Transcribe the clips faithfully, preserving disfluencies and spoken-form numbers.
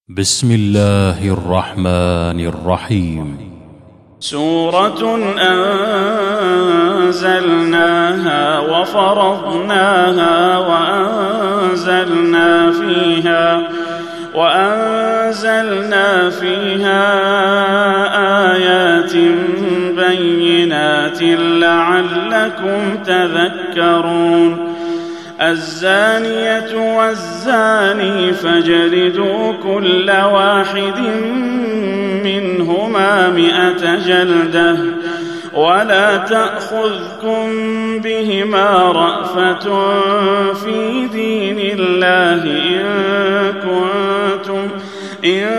بسم الله الرحمن الرحيم. سورة أنزلناها وفرضناها وأنزلنا فيها وأنزلنا فيها آيات بينات لعلكم تذكرون. الزانية والزاني فاجلدوا كل واحد منهما مئة جلدة ولا تأخذكم بهما رأفة في دين الله إن كنتم, إن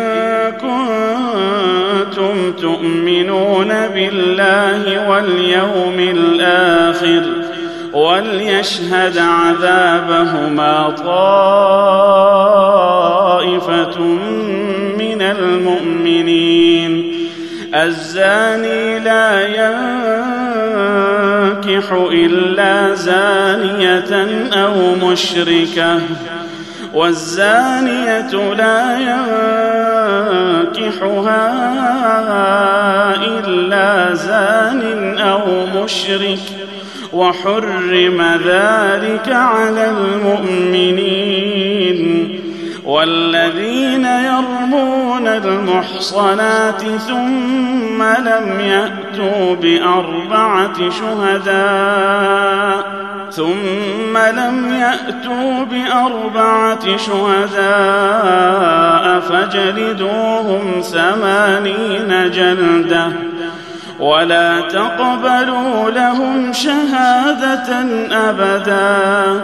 كنتم تؤمنون بالله واليوم الآخر وليشهد عذابهما طائفة من المؤمنين. الزاني لا ينكح إلا زانية أو مشركة والزانية لا ينكحها إلا زان أو مشرك وحرم ذلك على المؤمنين. والذين يرمون المحصنات ثم لم يأتوا بأربعة شهداء ثم لم يأتوا بأربعة شهداء فاجلدوهم ثمانين جلدة ولا تقبلوا لهم شهادة أبدا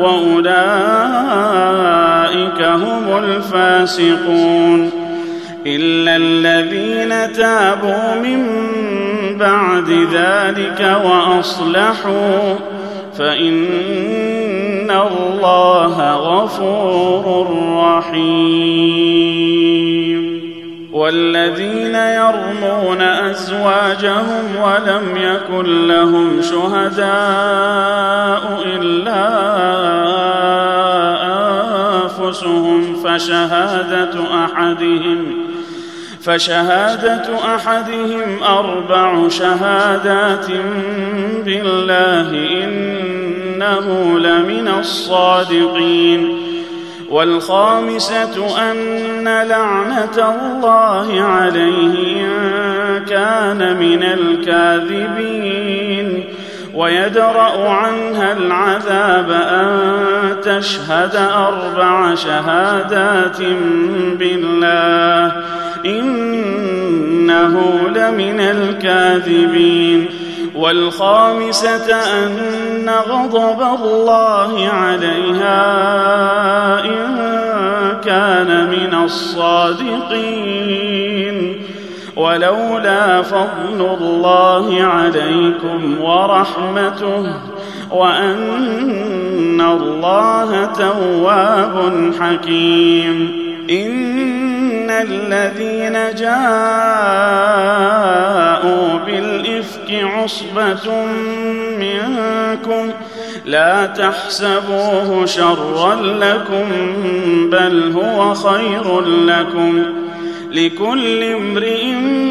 وأولئك هم الفاسقون. إلا الذين تابوا من بعد ذلك وأصلحوا فإن الله غفور رحيم. والذين يرمون أزواجهم ولم يكن لهم شهداء إلا أنفسهم فشهادة أحدهم فشهادة أحدهم أربع شهادات بالله إنه لمن الصادقين. والخامسة أن لعنة الله عليه إن كان من الكاذبين ويدرأ عنها العذاب أن تشهد أربع شهادات بالله إنه لمن الكاذبين. والخامسة أن غضب الله عليها إن كان من الصادقين. ولولا فضل الله عليكم ورحمته وأن الله تواب حكيم. إن الذين جاءوا بالإفك عصبة منكم لا تحسبوه شرا لكم بل هو خير لكم لكل امرئ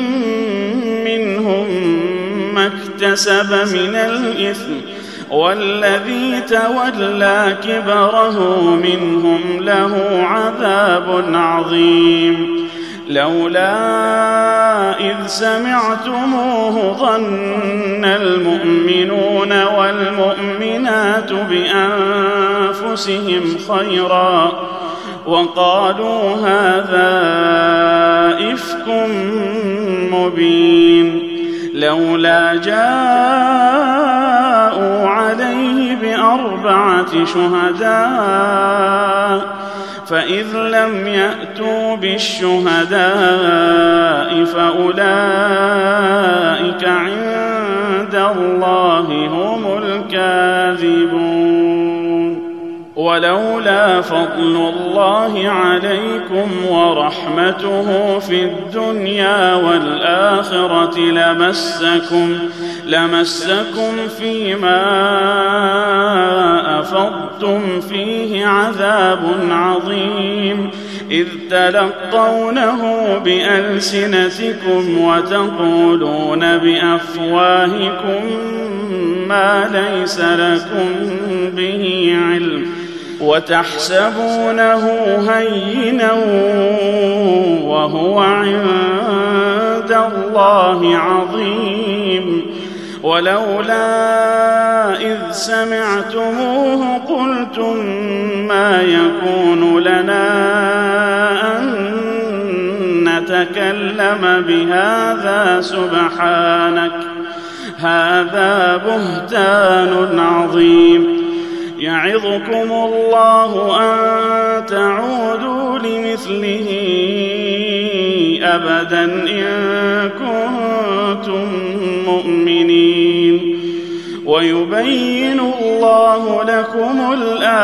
منهم ما اكتسب من الإثم والذي تولى كبره منهم له عذاب عظيم. لولا إذ سمعتموه ظن المؤمنون والمؤمنات بأنفسهم خيرا وقالوا هذا إفك مبين. لولا جاءوا عليه بأربعة شهداء فإذ لم يأتوا بالشهداء فأولئك عند الله هم الكاذبون. ولولا فضل الله عليكم ورحمته في الدنيا والآخرة لمسكم لمسكم فيما أفضتم فيه عذاب عظيم إذ تلقونه بألسنتكم وتقولون بأفواهكم ما ليس لكم به علم وتحسبونه هينا وهو عند الله عظيم ولولا إذ سمعتموه قلتم ما يكون لنا أن نتكلم بهذا سبحانك هذا بهتان عظيم يعظكم الله أن تعودوا لمثله أبدا إن كنتم مؤمنين ويبين الله لكم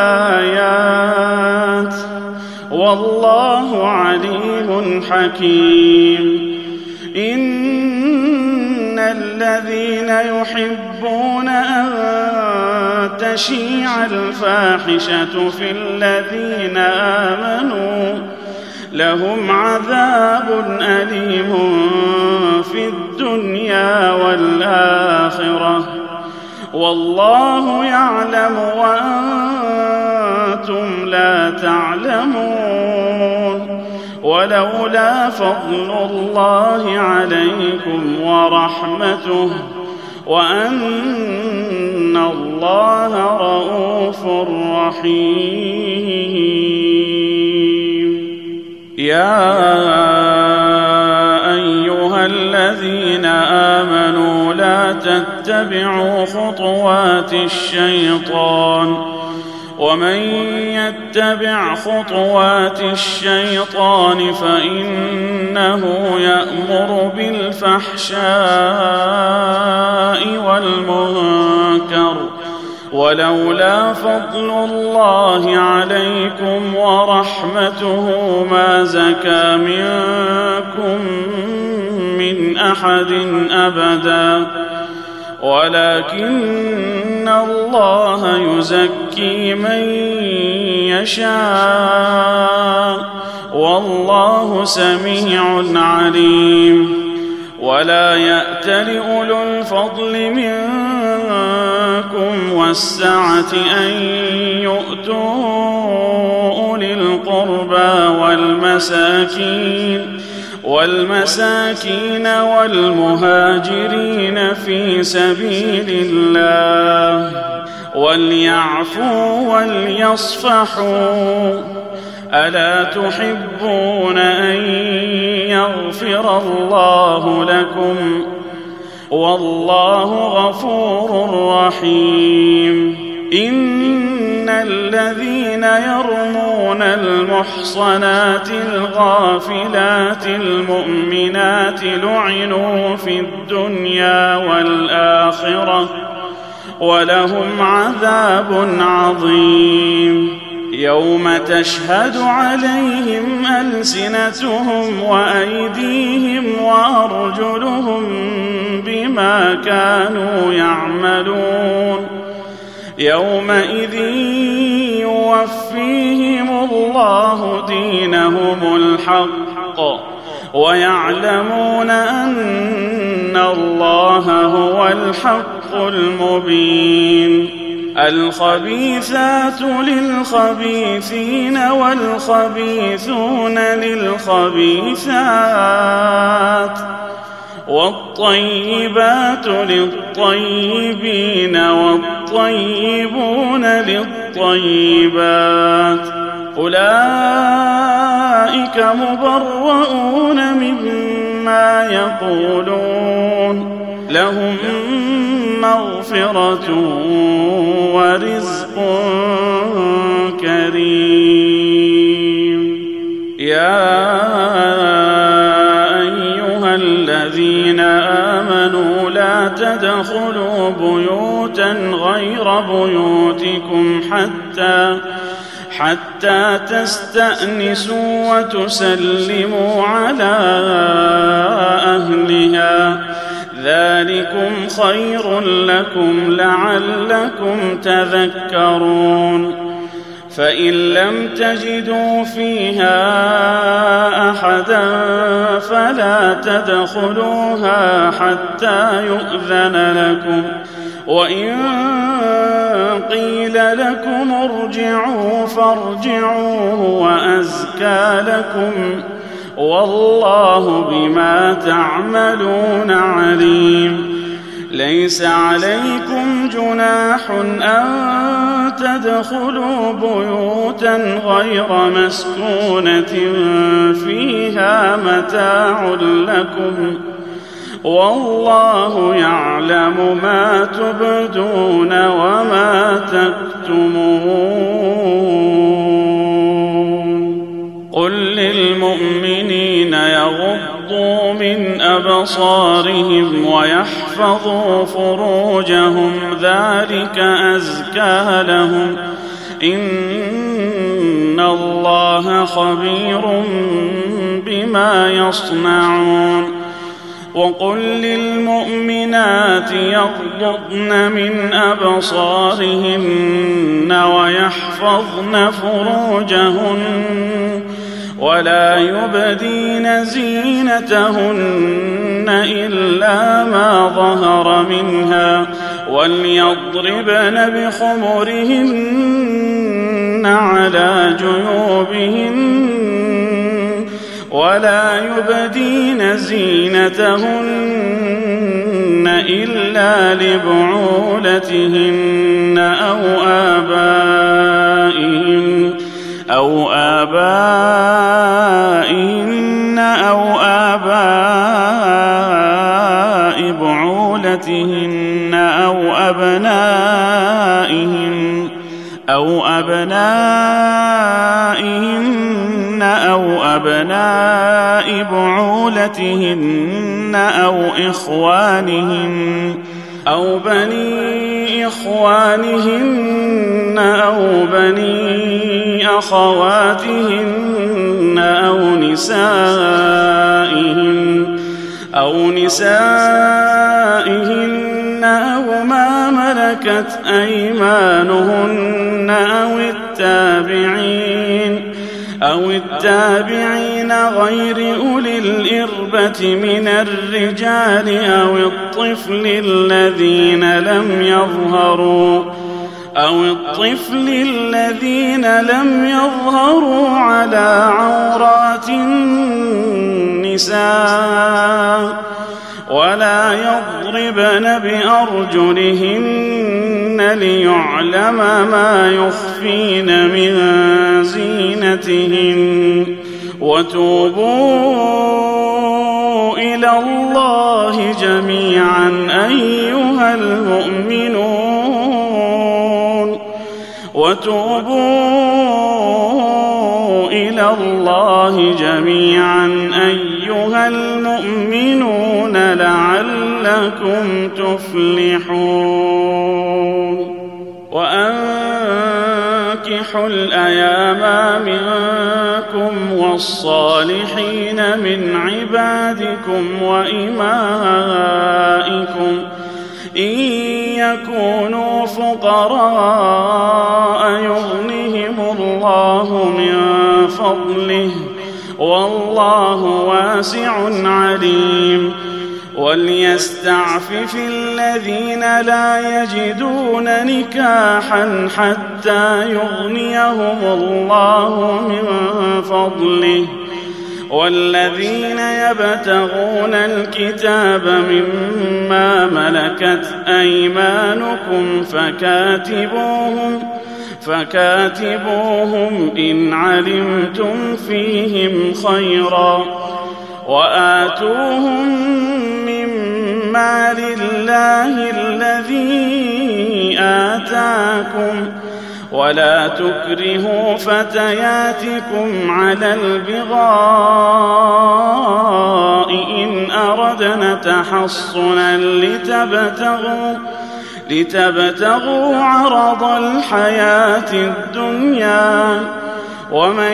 الآيات والله عليم حكيم إن الذين يحبون أن تشيع الفاحشة في الذين آمنوا لهم عذاب أليم في الدنيا والآخرة والله يعلم وأنتم لا تعلمون ولولا فضل الله عليكم ورحمته وأن الله رؤوف رحيم يا أيها الذين آمنوا لا تتبعوا خطوات الشيطان ومن يتبع خطوات الشيطان فإنه يأمر بالفحشاء والمنكر ولولا فضل الله عليكم ورحمته ما زكى منكم من أحد أبدا ولكن الله يزكي من يشاء والله سميع عليم ولا يأتل أولو الفضل منكم والسعة أن يؤتوا أولي القربى والمساكين والمساكين والمهاجرين في سبيل الله وليعفوا وليصفحوا ألا تحبون أن يغفر الله لكم والله غفور رحيم إن الذين يرمون المحصنات الغافلات المؤمنات لعنوا في الدنيا والآخرة ولهم عذاب عظيم يوم تشهد عليهم ألسنتهم وأيديهم وأرجلهم بما كانوا يعملون يومئذ يوفيهم الله دينهم الحق ويعلمون أن الله هو الحق المبين الخبيثات للخبيثين والخبيثون للخبيثات والطيبات للطيبين والطيبون للطيبات أولئك مبرؤون مما يقولون لهم مغفرة ورزق كريم يا أيها الذين آمنوا لا تدخلوا بيوتا غير بيوتكم حتى حتى تستأنسوا وتسلموا على أهلها ذلكم خير لكم لعلكم تذكرون فإن لم تجدوا فيها أحدا فلا تدخلوها حتى يؤذن لكم، وإن قيل لكم ارجعوا فارجعوا هو أزكى لكم، والله بما تعملون عليم. ليس عليكم جناح أن تدخلوا بيوتا غير مسكونة فيها متاع لكم، والله يعلم ما تبدون وما تكتمون. قل للمؤمنين يغضوا من أبصارهم ويحفظوا فروجهم ذلك أزكى لهم، إن الله خبير بما يصنعون. وقل للمؤمنات يغضضن من أبصارهن ويحفظن فروجهن ولا يبدين زينتهن إلا ما ظهر منها، وليضربن بخمرهن على جيوبهن ولا يبدين زينتهن إلا لبعولتهن أو آبائهن أو آبائهن أو آباء بعولتهن أو أبنائهن أو أبنائهن أو أبناء بعولتهن أو إخوانهن أو بني إخوانهن أو بني أخواتهن أو نسائهن أو نسائهن أو ما ملكت أيمانهن أو التابعين أو التابعين غير أولي الإربة من الرجال أو الطفل الذين لم يظهروا أو الطفل الذين لم يظهروا على عورات النساء، ولا يضربن بأرجلهن ليعلم ما يخفين من زينتهن. وتوبوا إلى الله جميعا أيها المؤمنون وتوبوا إلى الله جميعا أيها المؤمنون لعلكم تفلحون. وأنكحوا الأيام منكم والصالحين من عبادكم وإمائكم إن يكونوا فقراء يغنهم الله من فضله والله واسع عليم. وليستعفف الذين لا يجدون نكاحا حتى يغنيهم الله من فضله، والذين يبتغون الكتاب مما ملكت أيمانكم فكاتبوهم فكاتبوهم إن علمتم فيهم خيرا، وآتوهم مما لله الذي آتاكم، ولا تكرهوا فتياتكم على البغاء إن أردنا تحصنا لتبتغوا لتبتغوا عرض الحياة الدنيا، ومن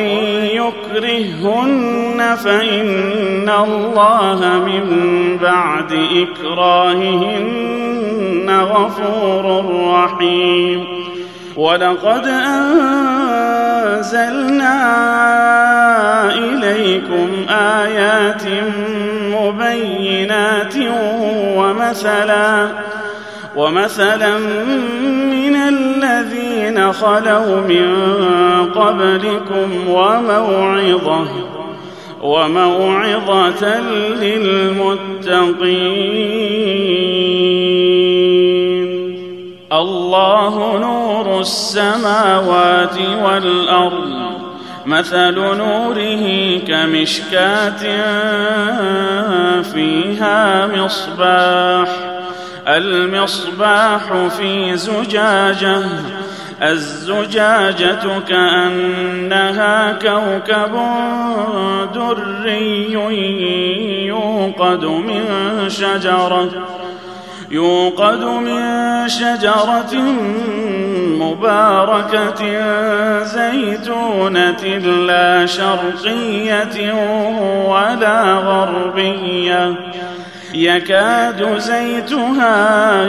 يكرههن فإن الله من بعد إكراههن غفور رحيم. ولقد أنزلنا أنزلنا إليكم آيات مبينات ومثلا ومثلا من الذين خلوا من قبلكم وموعظة وموعظة للمتقين. الله نور السماوات والأرض، مثل نوره كمشكاة فيها مصباح، المصباح في زجاجة، الزجاجة كأنها كوكب دري يوقد من شجرة يوقد من شجرة مباركة زيتونة لا شرقية ولا غربية، يكاد زيتها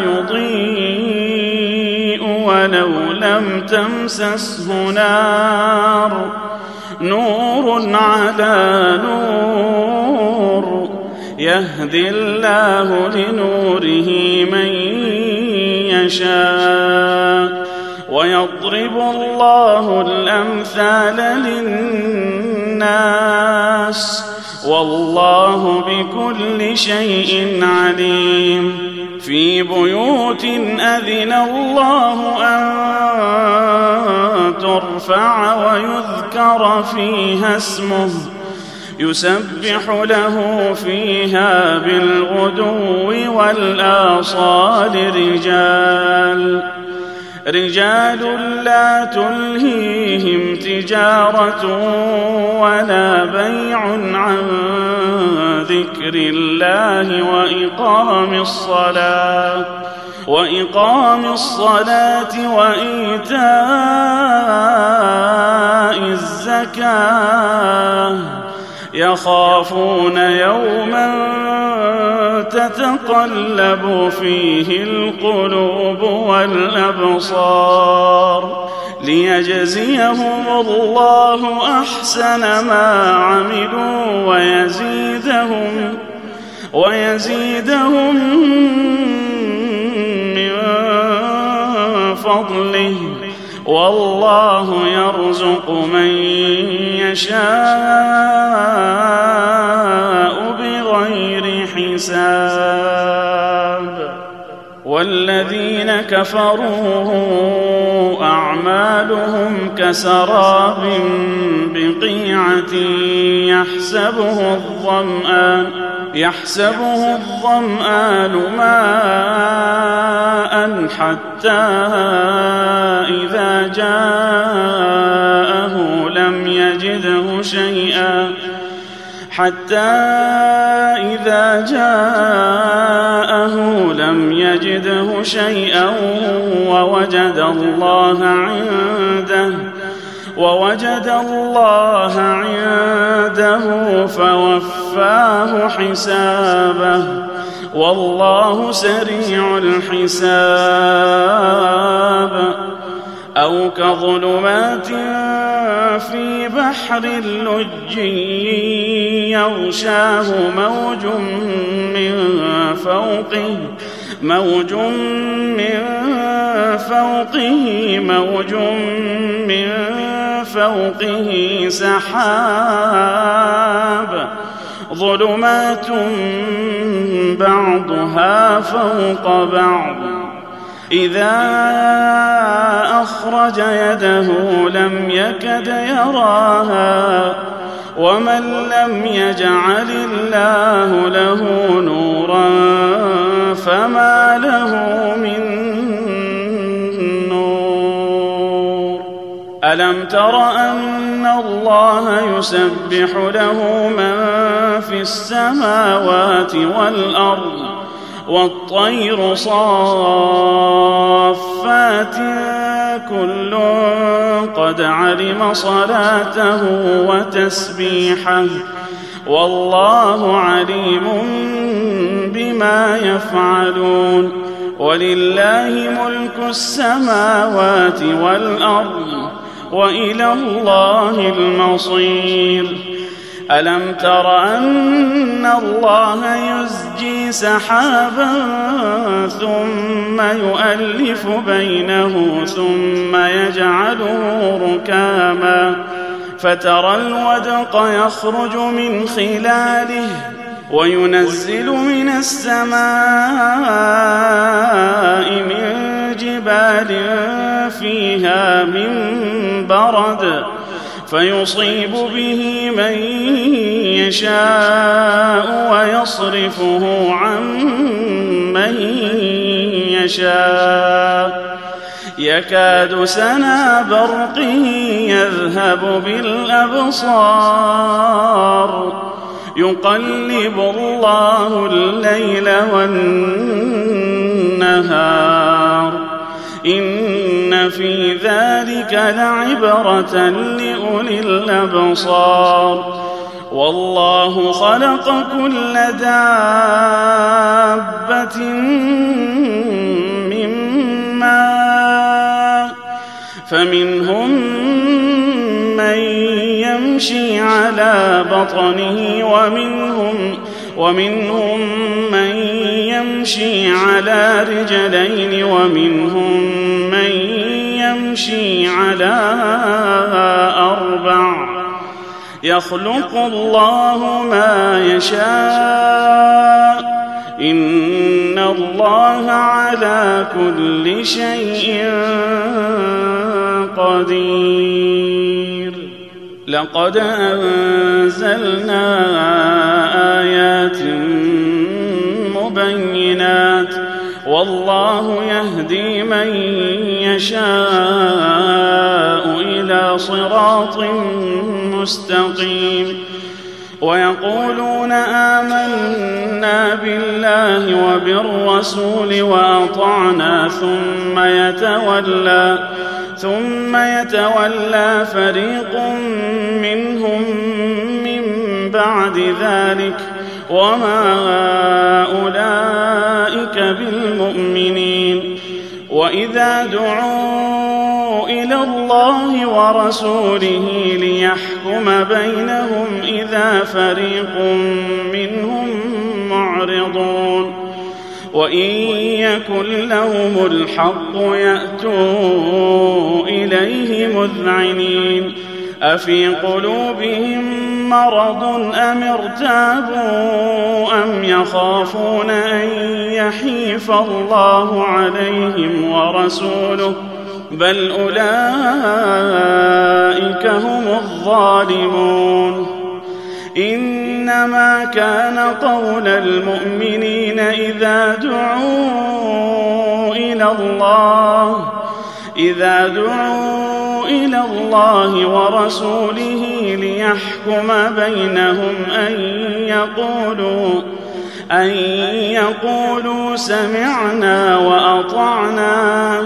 يضيء ولو لم تمسسه نار، نور على نور، يهدي الله لنوره من يشاء، ويضرب الله الأمثال للناس، والله بكل شيء عليم. في بيوت أذن الله أن ترفع ويذكر فيها اسمه، يسبح له فيها بالغدو والآصال رجال رجال لا تلهيهم تجارة ولا بيع عن ذكر الله وإقام الصلاة وإقام الصلاة وإيتاء الزكاة، يخافون يوما تتقلب فيه القلوب والأبصار، ليجزيهم الله أحسن ما عملوا ويزيدهم ويزيدهم من فضله، والله يرزق من يشاء بغير حساب. والذين كفروا أعمالهم كسراب بقيعة يحسبه الظمآن يحسبه الظمآن ماء حتى إذا جاءه لم يجده شيئا حتى إذا جاءه لم يجده شيئا ووجد الله عنده ووجد الله عنده فوفاه حسابه، والله سريع الحساب. أو كظلمات في بحر اللج يغشاه موج من فوقه موج من فوقه موج من فوقه سحاب، ظلمات بعضها فوق بعض، إذا أخرج يده لم يكد يراها، ومن لم يجعل الله له نورا فما له من نور. ألم تر أن الله يسبح له من في السماوات والأرض والطير صافات كل قد علم صلاته وتسبيحه، والله عليم بما يفعلون. ولله ملك السماوات والأرض وإلى الله المصير. ألم تر أن الله يزجي سحابا ثم يؤلف بينه ثم يجعله ركاما فترى الودق يخرج من خلاله وينزل من السماء من جبال فيها من برد فيصيب به من يشاء ويصرفه عن من يشاء يكاد سنا برقه يذهب بالأبصار يقلب الله الليل والنهار إن في ذلك لعبرة لأولي الأبصار. والله خلق كل دابة من ماء فمنهم من يمشي على بطنه ومنهم ومنهم من يمشي على رجلين ومنهم من يمشي على أربع يخلق الله ما يشاء إن الله على كل شيء قدير. لقد أنزلنا آيات مبينات والله يهدي من يشاء إلى صراط مستقيم. ويقولون آمنا بالله وبالرسول وأطعنا ثم يتولى ثم يتولى فريق منهم من بعد ذلك وما أولئك بالمؤمنين. وإذا دعوا إلى الله ورسوله ليحكم بينهم إذا فريق منهم معرضون وإن يكن لهم الحق يأتوا إليه مذعنين أفي قلوبهم مرض أم ارتابوا أم يخافون أن يحيف الله عليهم ورسوله بل أولئك هم الظالمون. إنما كان قول المؤمنين إذا دعوا إلى الله إذا دعوا إلى الله ورسوله ليحكم بينهم أن يقولوا أن يقولوا سمعنا وأطعنا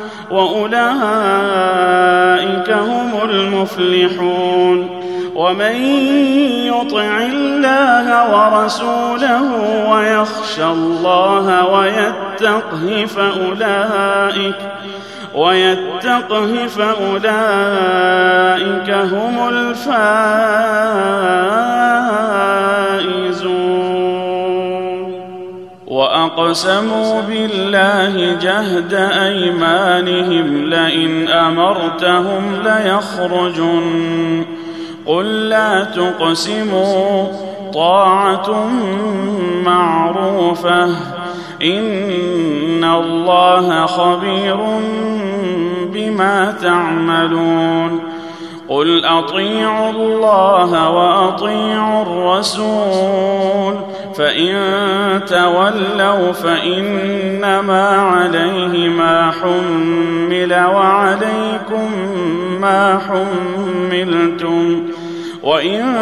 وأولئك هم المفلحون. ومن يطع الله ورسوله ويخشى الله ويتقه فأولئك ويتقه فأولئك هم الفائزون. وأقسموا بالله جهد أيمانهم لئن أمرتهم ليخرجن قل لا تقسموا طاعة معروفة إن الله خبير بما تعملون. قل أطيعوا الله وأطيعوا الرسول فإن تولوا فإنما عليه ما حمل وعليكم ما حملتم وإن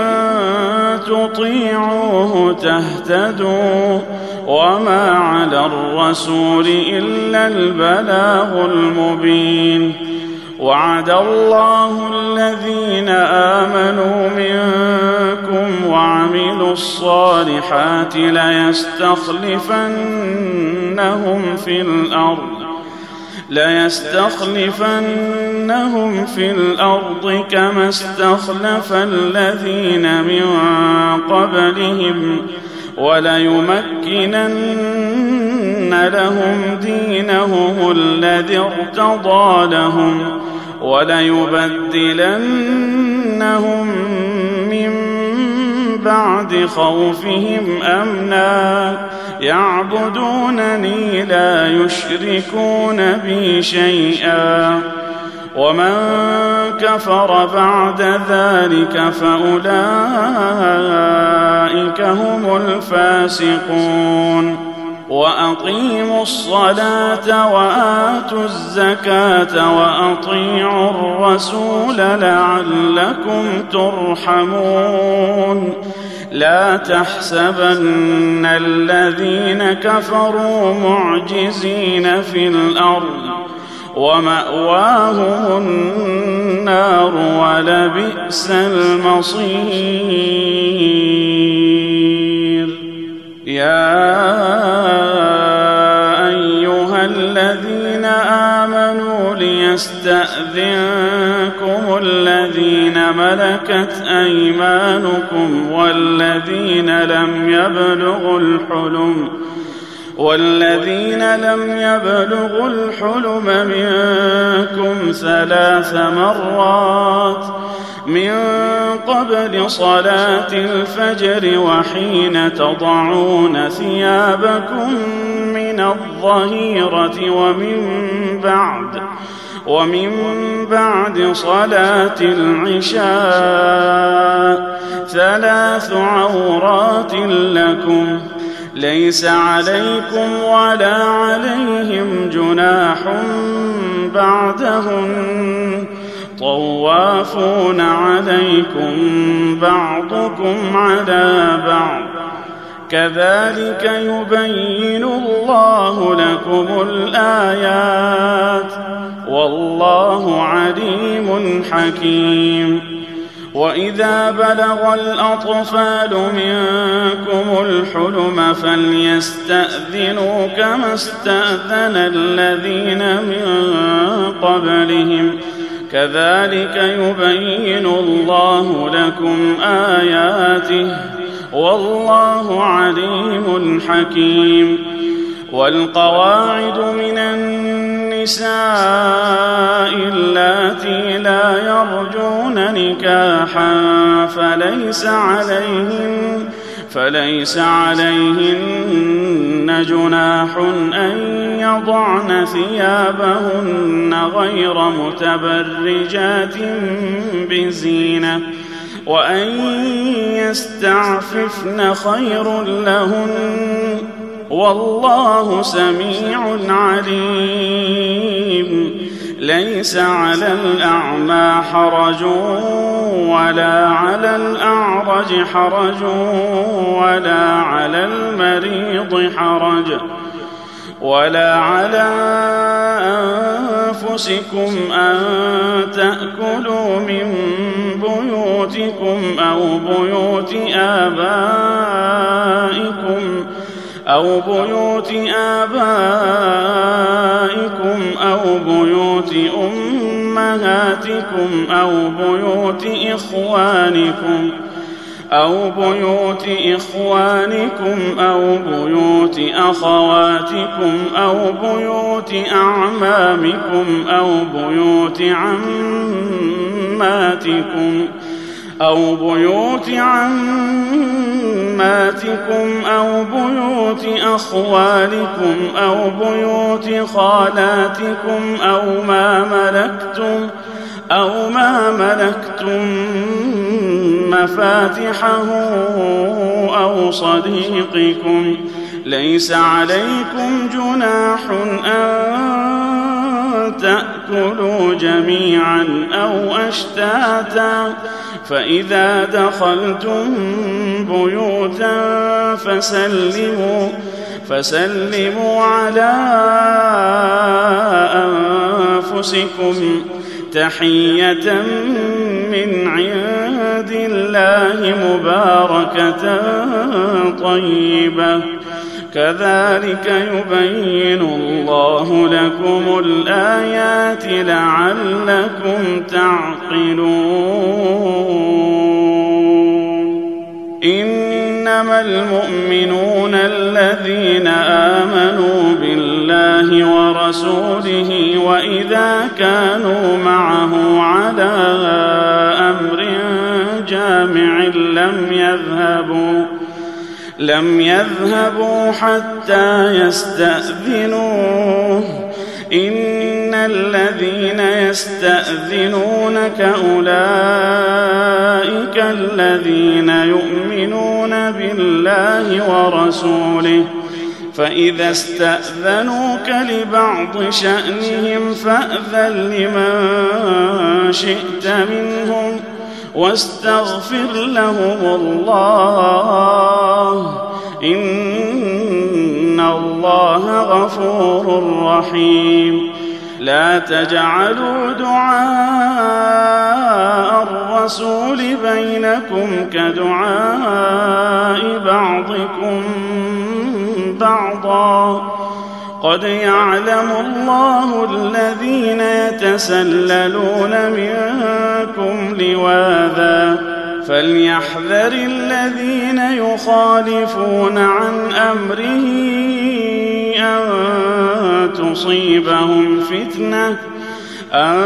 تطيعوه تهتدوا وما على الرسول إلا البلاغ المبين. وعد الله الذين آمنوا منكم وعملوا الصالحات ليستخلفنهم في الأرض ليستخلفنهم في الأرض كما استخلف الذين من قبلهم وليمكنن لهم دينهم الذي ارتضى لهم وليبدلنهم من بعد خوفهم أمنا يعبدونني لا يشركون بي شيئا ومن كفر بعد ذلك فأولئك هم الفاسقون وأقيموا الصلاة وآتوا الزكاة وأطيعوا الرسول لعلكم ترحمون لا تحسبن الذين كفروا معجزين في الأرض ومأواهم النار ولبئس المصير يا أيها الذين آمنوا ليستأذنكم الذين ملكت أيمانكم والذين لم يبلغوا الحلم والذين لم يبلغوا الحلم منكم ثلاث مرات من قبل صلاة الفجر وحين تضعون ثيابكم من الظهيرة ومن بعد ومن بعد صلاة العشاء ثلاث عورات لكم ليس عليكم ولا عليهم جناح بعدهن طوافون عليكم بعضكم على بعض كذلك يبين الله لكم الآيات والله عليم حكيم وإذا بلغ الأطفال منكم الحلم فليستأذنوا كما استأذن الذين من قبلهم كذلك يبين الله لكم آياته والله عليم حكيم والقواعد من النساء اللاتي لا يرجون نكاحا فليس عليهن فليس عليهن جناح أن يضعن ثيابهن غير متبرجات بزينة وأن يستعففن خير لهن والله سميع عليم ليس على الأعمى حرج ولا على الأعرج حرج ولا على المريض حرج ولا على أنفسكم أن تأكلوا من بيوتكم أو بيوت آبائكم أو بيوت آبائكم أو بيوت أمهاتكم أو بيوت إخوانكم أو بيوت إخوانكم أو بيوت أخواتكم أو بيوت أعمامكم أو بيوت عماتكم أو بيوت عماتكم أو بيوت أخوالكم أو بيوت خالاتكم أو ما ملكتم أو ما ملكتم مفاتحه أو صديقكم ليس عليكم جناح أن تأكلوا جميعا أو أشتاتا فإذا دخلتم بيوتا فسلموا فسلموا على أنفسكم تحية من عند الله مباركة طيبة كذلك يبين الله لكم الآيات لعلكم تعقلون إنما المؤمنون الذين آمنوا بالله ورسوله وإذا كانوا معه على أمر جامع لم يذهبوا لم يذهبوا حتى يستأذنوه إن الذين يستأذنونك أولئك الذين يؤمنون بالله ورسوله فإذا استأذنوك لبعض شأنهم فأذن لمن شئت منهم واستغفر لهم الله إن الله غفور رحيم لا تجعلوا دعاء الرسول بينكم كدعاء بعضكم بعضا قد يعلم الله الذين يتسللون منكم لواذا فليحذر الذين يخالفون عن أمره أن تصيبهم فتنة أن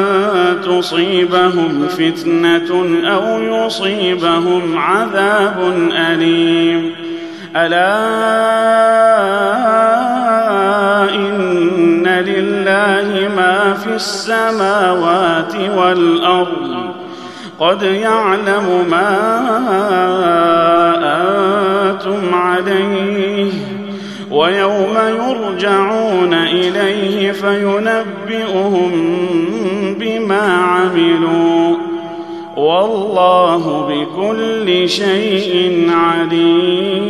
تصيبهم فتنة أو يصيبهم عذاب أليم ألا إن لله ما في السماوات والأرض قد يعلم ما أنتم عليه ويوم يرجعون إليه فينبئهم بما عملوا والله بكل شيء عليم.